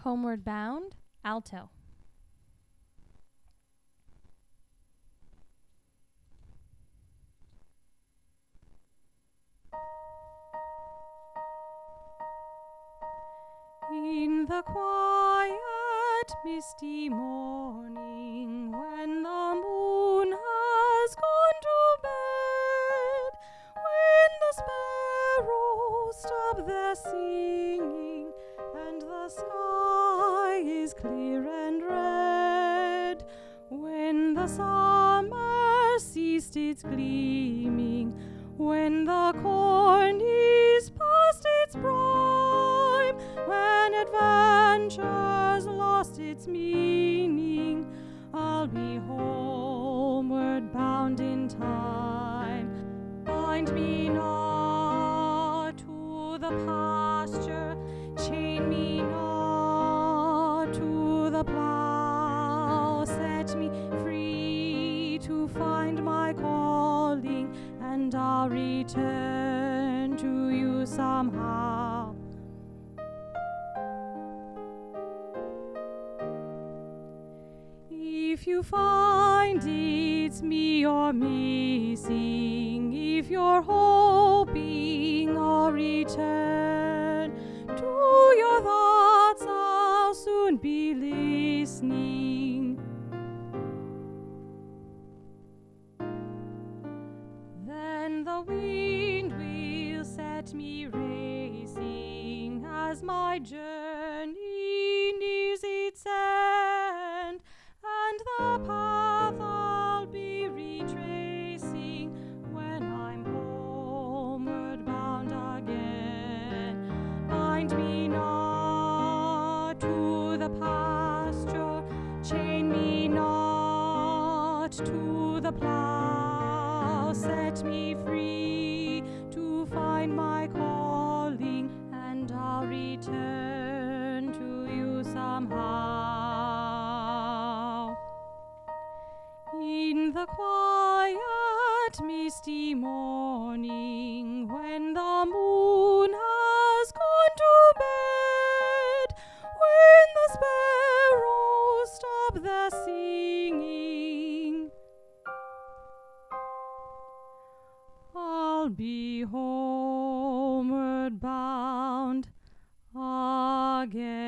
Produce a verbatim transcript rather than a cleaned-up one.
Homeward Bound, alto. In the quiet, misty morning, when the moon has gone to bed, when the sparrows stop their singing, and the sky is clear and red, when the summer ceased its gleaming, when the corn is past its prime, when adventure's lost its meaning, I'll be homeward bound in time. Bind me not to the pasture, chain me not to the plough, set me free to find my calling, and I'll return to you somehow. If you find it's me you're missing, if you're hoping I'll return to your thoughts, I'll soon be listening. Then the wind will set me racing as my journey nears its end, and the path I'll be retracing when I'm homeward bound again. Bind me not to the pasture, chain me not to the plough, set me free to find my calling, and I'll return to you somehow. In the quiet, misty morning, when the moon has gone to bed, when the sparrows stop their singing, I'll be homeward bound again.